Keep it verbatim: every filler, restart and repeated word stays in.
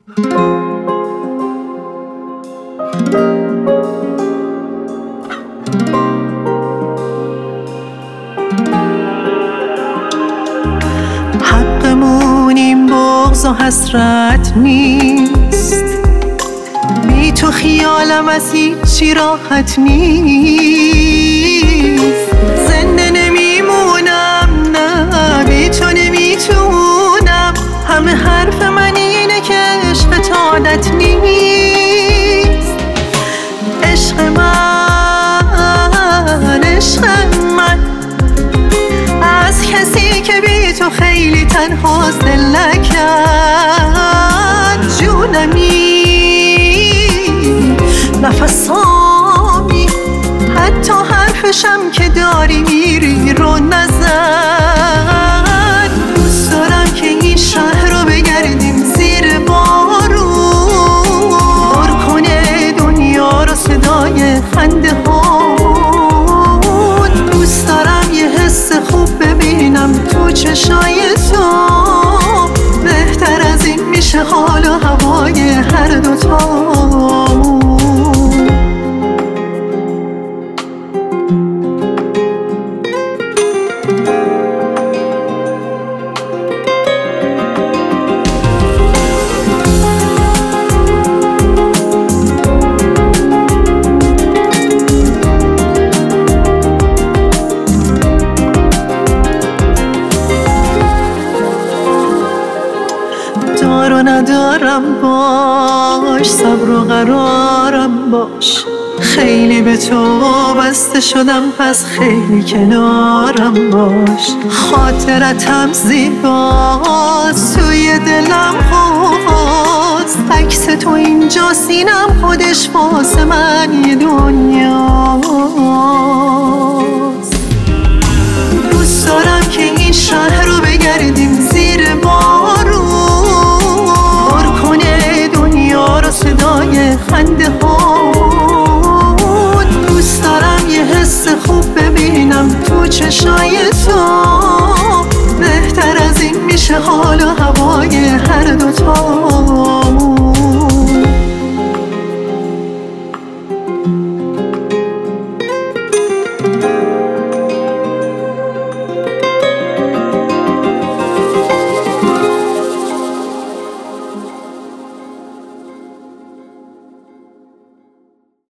حقمون این بغض و حسرت نیست، بی تو خیالم از هیچی راحت نیست. زنده نمیمونم، نه بی تو نمیتونم. همه حرف من اینه که عشق عادت نیست. عشق من، عشق من از کسی که بی تو خیلی تنهاست دل نکرد. جونمی، نفسامی، حتی حرفشم که داری میری رو نزد. دوست دارم که این شهر رو بگردیم زیر بارون، پر کنه دنیا رو صدای خنده هامون. دوست دارم یه حس خوب ببینم تو چشای تو، بهتر از این میشه حال و هوای هر دوتامون. دار و ندارم باش، صبر و قرارم باش. خیلی به تو بسته شدم، پس خیلی کنارم باش. خاطرتم زیباست، توی دلم هست. عکس تو اینجا سینم، خودش واسه من یه دنیاست. دوست دارم که این شهر رو بگردیم زیر بارون، پر کنه دنیا رو صدای خنده هامون. دوست دارم یه حس خوب ببینم تو چشای تو، بهتر از این میشه حال و هوای هر دوتامون.